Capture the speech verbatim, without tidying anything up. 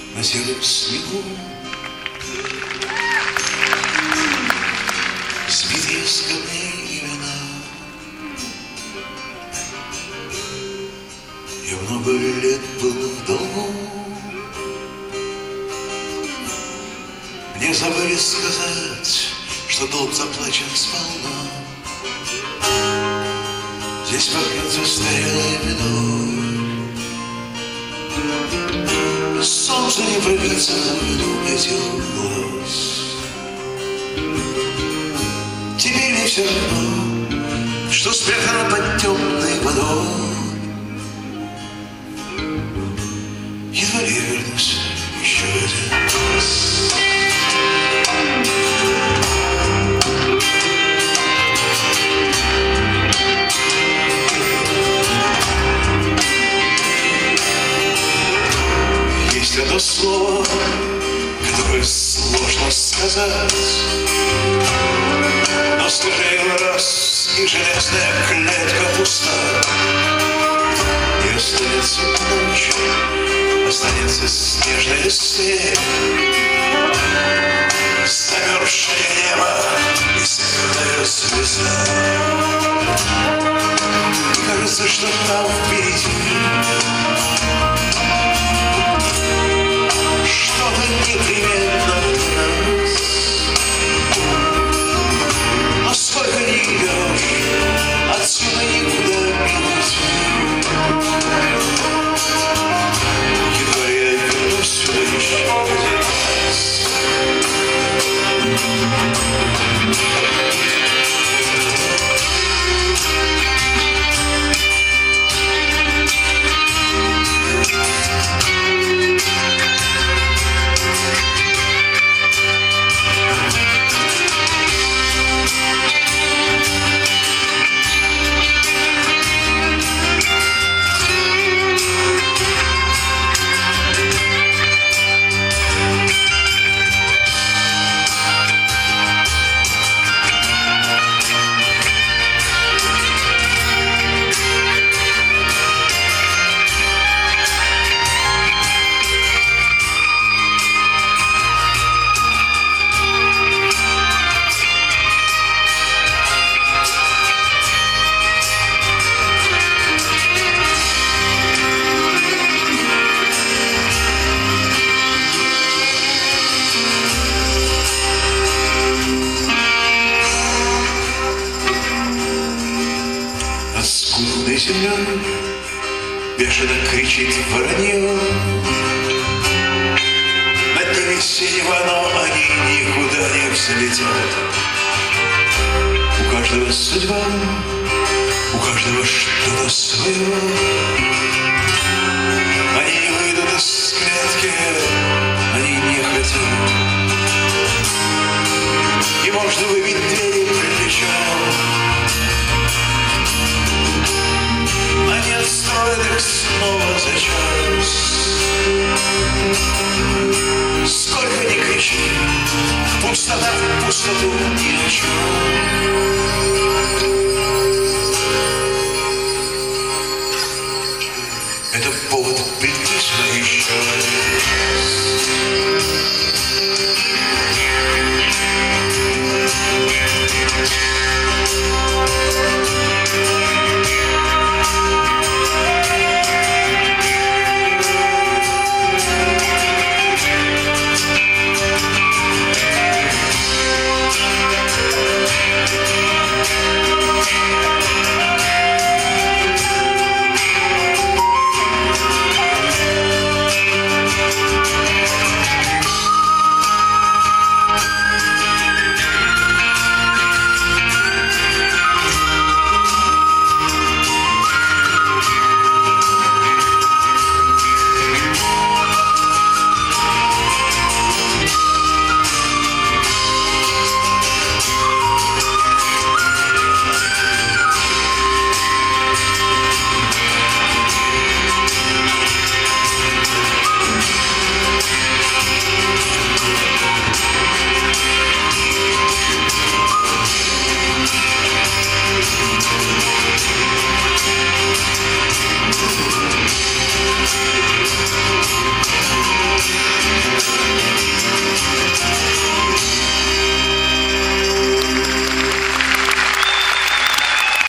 на сером снегу. Сбитые с камней имена. Я много лет был в долгу. Мне забыли сказать, что долг заплачен сполна. Здесь пахнет застарелой виной. Солнце не пробиться в глубину этих глаз. Теперь мне все равно, что спрятано под темной водой. Едва ли я вернусь еще один раз. Есть одно слово, которое сложно сказать, но скажи его раз, и железная клетка пуста. И останется ночь, останется снежная степь, замерзшее небо и северная звезда. И кажется, что там впереди что-то непременно в нас. Но сколько ни идешь, отсюда никуда не уйти. Едва я вернусь сюда еще один раз. Скудной землей бешено кричит воронье. Над ними синего, но они никуда не взлетят. У каждого судьба, у каждого что-то свое. Они не выйдут из клетки, они не хотят. Не можно выбить двери плечом. Они отстроят их снова за час. Сколько ни кричи, пустота в пустоту ни о чем.